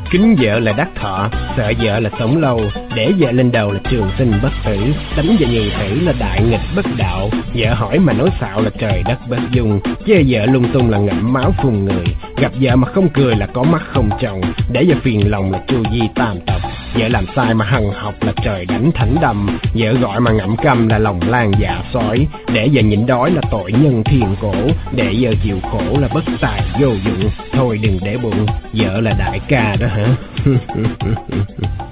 Kính vợ là đắc thọ, sợ vợ là sống lâu, để vợ lên đầu là trường sinh bất tử, đánh vợ nhì tử là đại nghịch bất đạo. Vợ hỏi mà nói xạo là trời đất bất dung, chê vợ lung tung là ngậm máu phun người. Gặp vợ mà không cười là có mắt không tròng, để vợ phiền lòng là chu di tam tộc. Vợ làm sai mà hằn học là trời đánh thánh đầm, vợ gọi mà ngậm câm là lòng lan dạ sói. Để vợ nhịn đói là tội nhân thiên cổ, để vợ chịu khổ là bất tài vô dụng. Thôi đừng để bụng, vợ là đại ca đó hả?